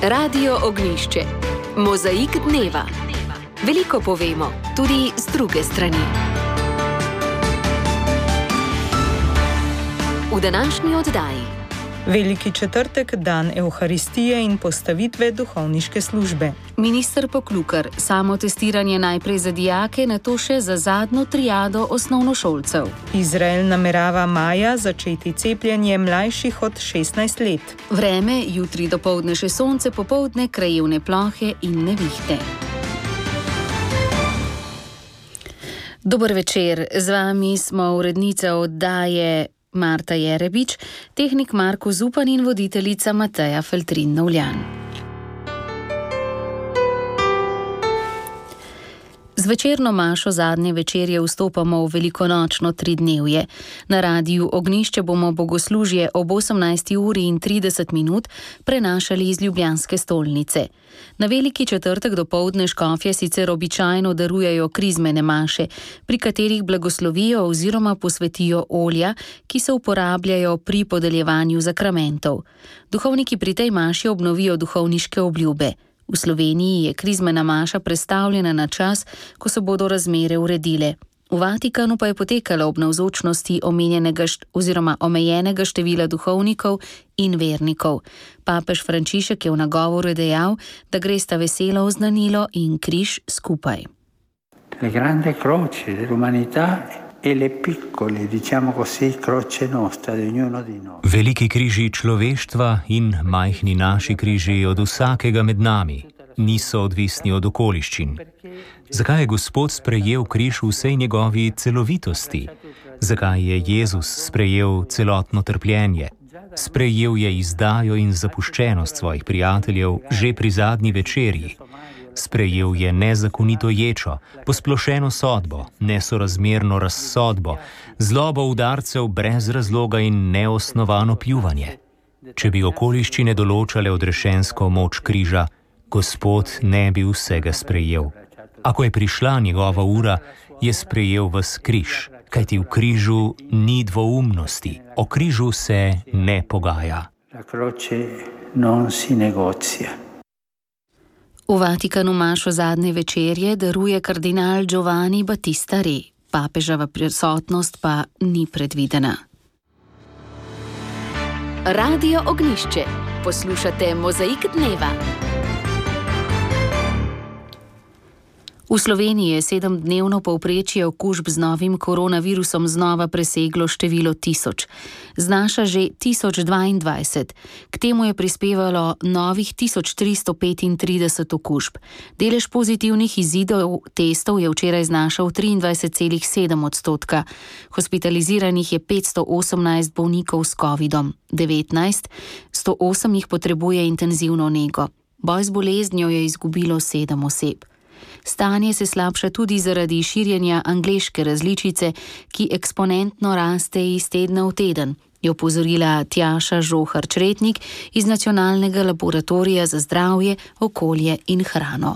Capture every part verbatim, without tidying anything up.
Radio Ognjišče. Mozaik dneva. Veliko povemo, tudi z druge strani. V današnji oddaji. Veliki četrtek, dan Evharistije in postavitve duhovniške službe. Minister Poklukar, samotestiranje najprej za dijake, nato še za zadnjo triado osnovnošolcev. Izrael namerava maja začeti cepljenje mlajših od šestnajst let. Vreme, jutri dopoldne še sonce, popoldne krajevne plohe in nevihte. Dober večer, z vami smo urednica oddaje Marta Jerebič, tehnik Marko Zupan in voditeljica Mateja Feltrin-Novljan. Z večerno mašo zadnje večerje vstopamo v velikonočno tridnevje. Na radiju Ognjišče bomo bogoslužje ob osemnajsti uri in trideset minut prenašali iz ljubljanske stolnice. Na veliki četrtek dopoldne škofje sicer običajno darujejo krizmene maše, pri katerih blagoslovijo oziroma posvetijo olja, ki se uporabljajo pri podeljevanju zakramentov. Duhovniki pri tej maši obnovijo duhovniške obljube. V Sloveniji je krizmena maša prestavljena na čas, ko se bodo razmere uredile. V Vatikanu pa je potekala ob navzočnosti omenjenega št- oziroma omejenega števila duhovnikov in vernikov. Papež Frančišek je v nagovoru dejal, da gresta veselo oznanilo in križ skupaj. Le grande croce dell'umanità e le piccole, diciamo così, croce nostra di ognuno di noi. Veliki križi človeštva in majhni naši križi od vsakega med nami niso odvisni od okoliščin. Zakaj je Gospod sprejel križ v vsej njegovi celovitosti? Zakaj je Jezus sprejel celotno trpljenje? Sprejel je izdajo in zapuščenost svojih prijateljev že pri zadnji večerji. Sprejel je nezakonito ječo, posplošeno sodbo, nesorazmerno razsodbo, zlobo udarcev brez razloga in neosnovano pljuvanje. Če bi okoliščine določale odrešensko moč križa, Gospod ne bi vsega sprejel. A ko je prišla njegova ura, je sprejel ves križ, kajti v križu ni dvoumnosti, o križu se ne pogaja. La croce non si negocia. V Vatikanu mašo zadnje večerje daruje kardinal Giovanni Battista Re. Papeževa prisotnost pa ni predvidena. Radio Ognjišče. Poslušate Mozaik dneva. V Sloveniji je sedemdnevno povprečje okužb z novim koronavirusom znova preseglo število tisoč. Znaša že tisoč dvaindvajset. K temu je prispevalo novih tisoč tristo petintrideset okužb. Delež pozitivnih izidov testov je včeraj znašal triindvajset celih sedem odstotka. Hospitaliziranih je petsto osemnajst bolnikov s covidom devetnajst, sto osem jih potrebuje intenzivno nego. Boj z boleznijo je izgubilo sedem oseb. Stanje se slabša tudi zaradi širjenja angleške različice, ki eksponentno raste iz tedna v teden, je opozorila Tjaša Žohar-Čretnik iz Nacionalnega laboratorija za zdravje, okolje in hrano.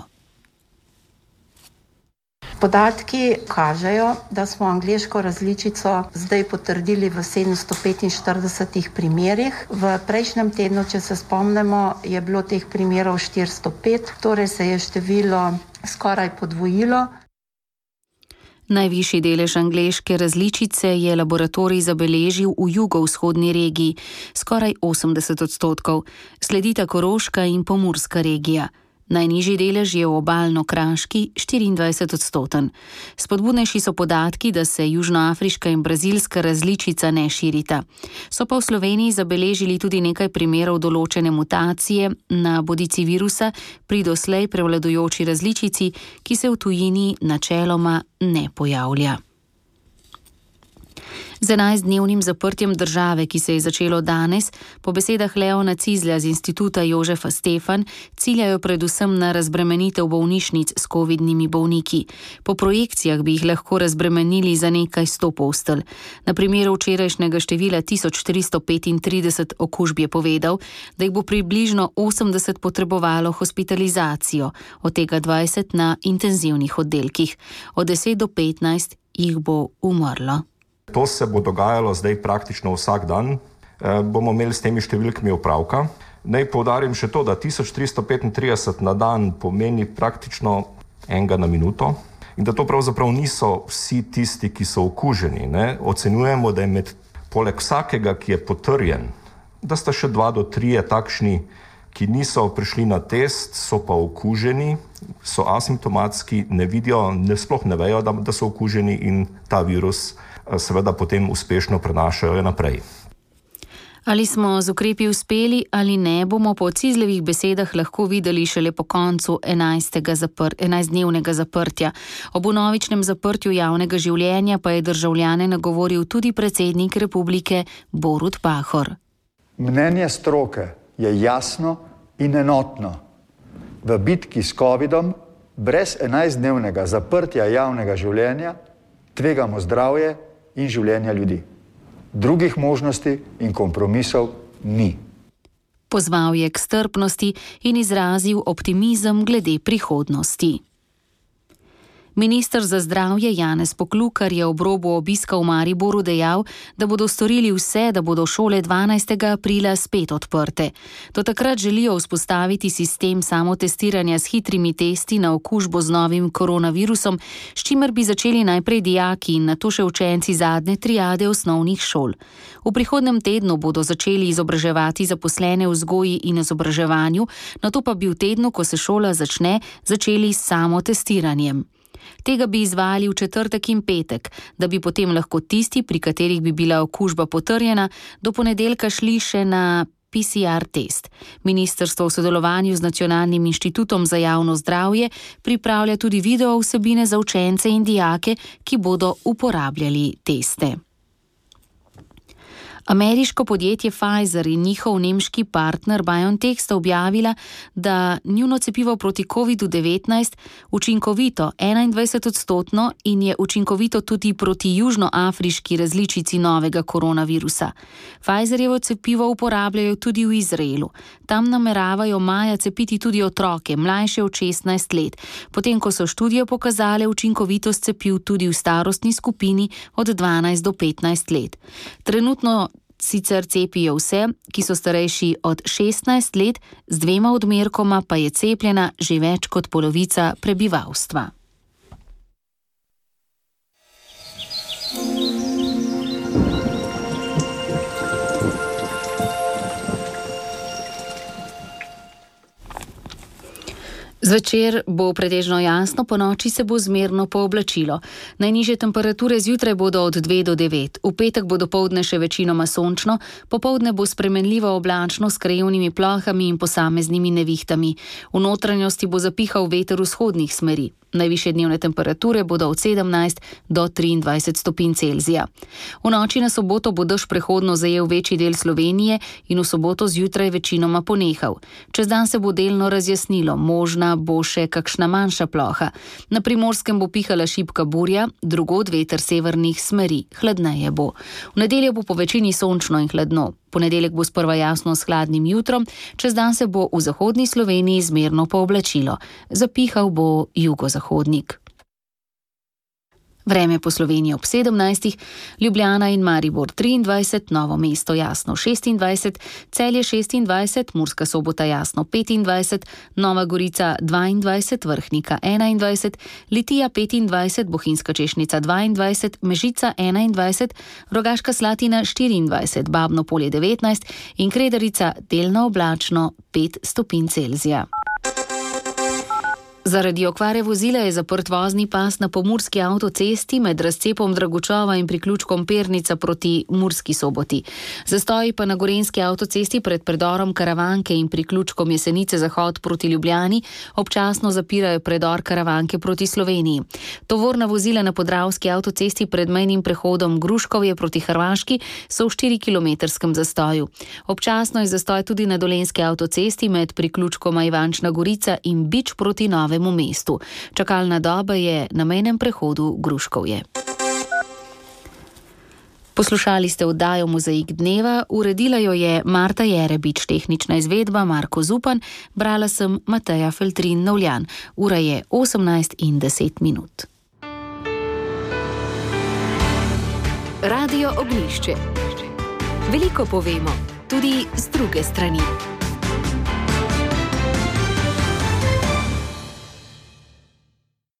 Podatki kažejo, da smo angleško različico zdaj potrdili v sedemsto petinštiridesetih primerih. V prejšnjem tednu, če se spomnimo, je bilo teh primerov štiristo pet, torej se je število skoraj podvojilo. Najvišji delež angleške različice je laboratorij zabeležil v jugovzhodni regiji, skoraj osemdeset odstotkov, sledita Koroška in Pomurska regija. Najnižji delež je v obalno-kraški štiriindvajset odstoten. Spodbudnejši so podatki, da se južnoafriška in brazilska različica ne širita. So pa v Sloveniji zabeležili tudi nekaj primerov določene mutacije na bodici virusa pri doslej prevladujoči različici, ki se v tujini načeloma ne pojavlja. Z enajstdnevnim zaprtjem države, ki se je začelo danes, po besedah Leona Cizlja z Instituta Jožefa Stefan, ciljajo predvsem na razbremenitev bolnišnic s covidnimi bolniki. Po projekcijah bi jih lahko razbremenili za nekaj sto postelj. Na primeru včerajšnjega števila tisoč tristo petintrideset okužb je povedal, da jih bo približno osemdeset potrebovalo hospitalizacijo, od tega dvajset na intenzivnih oddelkih. Od deset do petnajst jih bo umrlo. To se bo dogajalo zdaj praktično vsak dan. bomo imeli s temi številkami opravka. Naj poudarim še to, da tisoč tristo petintrideset na dan pomeni praktično enega na minuto in da to pravzaprav niso vsi tisti, ki so okuženi. Ne? Ocenjujemo, da je med poleg vsakega, ki je potrjen, da sta še dva do trije takšni, ki niso prišli na test, so pa okuženi, so asimptomatski, ne vidijo, ne, sploh ne vejo, da, da so okuženi in ta virus seveda potem uspešno prenašajo naprej. Ali smo z ukrepi uspeli ali ne, bomo po Cizljevih besedah lahko videli šele po koncu enajstdnevnega zaprtja. Ob vnovičnem zaprtju javnega življenja pa je državljane nagovoril tudi predsednik republike Borut Pahor. Mnenje stroke je jasno in enotno. V bitki s covidom brez enajstdnevnega zaprtja javnega življenja tvegamo zdravje in življenja ljudi. Drugih možnosti in kompromisov ni. Pozval je k strpnosti in izrazil optimizem glede prihodnosti. Minister za zdravje Janez Poklukar je ob robu obiska v Mariboru dejal, da bodo storili vse, da bodo šole dvanajstega aprila spet odprte. Do takrat želijo vzpostaviti sistem samotestiranja s hitrimi testi na okužbo z novim koronavirusom, s čimer bi začeli najprej dijaki in nato še učenci zadnje triade osnovnih šol. V prihodnem tednu bodo začeli izobraževati zaposlene v vzgoji in izobraževanju, nato pa bi v tednu, ko se šola začne, začeli s samotestiranjem. Tega bi izvajali v četrtek in petek, da bi potem lahko tisti, pri katerih bi bila okužba potrjena, do ponedeljka šli še na P C R test. Ministrstvo v sodelovanju z Nacionalnim inštitutom za javno zdravje pripravlja tudi video vsebine za učence in dijake, ki bodo uporabljali teste. Ameriško podjetje Pfizer in njihov nemški partner BioNTech sta objavila, da njuno cepivo proti kovidu devetnajst učinkovito enaindvajset odstotno in je učinkovito tudi proti južnoafriški različici novega koronavirusa. Pfizerjevo cepivo uporabljajo tudi v Izraelu. Tam nameravajo maja cepiti tudi otroke, mlajše od šestnajst let, potem ko so študije pokazale učinkovitost cepiv tudi v starostni skupini od dvanajst do petnajst let. Trenutno sicer cepijo vse, ki so starejši od šestnajst let, z dvema odmerkoma pa je cepljena že več kot polovica prebivalstva. Zvečer bo pretežno jasno, ponoči se bo zmerno pooblačilo. Najnižje temperature zjutraj bodo od dve do devet. V petek bo dopoldne še večinoma sončno, popoldne bo spremenljivo oblačno s krajevnimi plohami in posameznimi nevihtami. V notranjosti bo zapihal veter vzhodnih smeri. Najvišje dnevne temperature bodo od sedemnajst do triindvajset stopinj Celzija. V noči na soboto bo dež prehodno zajel večji del Slovenije in v soboto zjutraj večinoma ponehal. Čez dan se bo delno razjasnilo, možna bo še kakšna manjša ploha. Na Primorskem bo pihala šibka burja, drugod veter severnih smeri, hladneje bo. V nedeljo bo po večini sončno in hladno. Ponedeljek bo sprva jasno s hladnim jutrom, čez dan se bo v zahodni Sloveniji zmerno pooblačilo. Zapihal bo jugozahodnik. Vreme po Sloveniji ob sedemnajstih, Ljubljana in Maribor triindvajset, Novo mesto jasno šestindvajset, Celje šestindvajset, Murska Sobota jasno petindvajset, Nova Gorica dvaindvajset, Vrhnika enaindvajset, Litija petindvajset, Bohinjska Češnica dvaindvajset, Mežica enaindvajset, Rogaška Slatina štiriindvajset, Babno Polje devetnajst in Kredarica delno oblačno pet stopinj Celzija. Zaradi okvare vozila je zaprt vozni pas na pomurski avtocesti med razcepom Dragučova in priključkom Pernica proti Murski Soboti. Zastoji pa na gorenjski avtocesti pred predorom Karavanke in priključkom Jesenice Zahod proti Ljubljani občasno zapirajo predor Karavanke proti Sloveniji. Tovorna vozila na podravski avtocesti pred mejnim prehodom Gruškovje proti Hrvaški so v štirikilometrskem zastoju. Občasno je zastoj tudi na dolenjski avtocesti med priključkoma Ivančna Gorica in Bič proti Nove mestu. Čakalna doba je na mejnem prehodu Gruškovje. Poslušali ste oddajo Mozaik dneva, uredila jo je Marta Jerebič, tehnična izvedba Marko Zupan, brala sem Mateja Feltrin Novljan. Ura je osemnajst in deset minut. Radio Ognjišče. Veliko povemo, tudi z druge strani.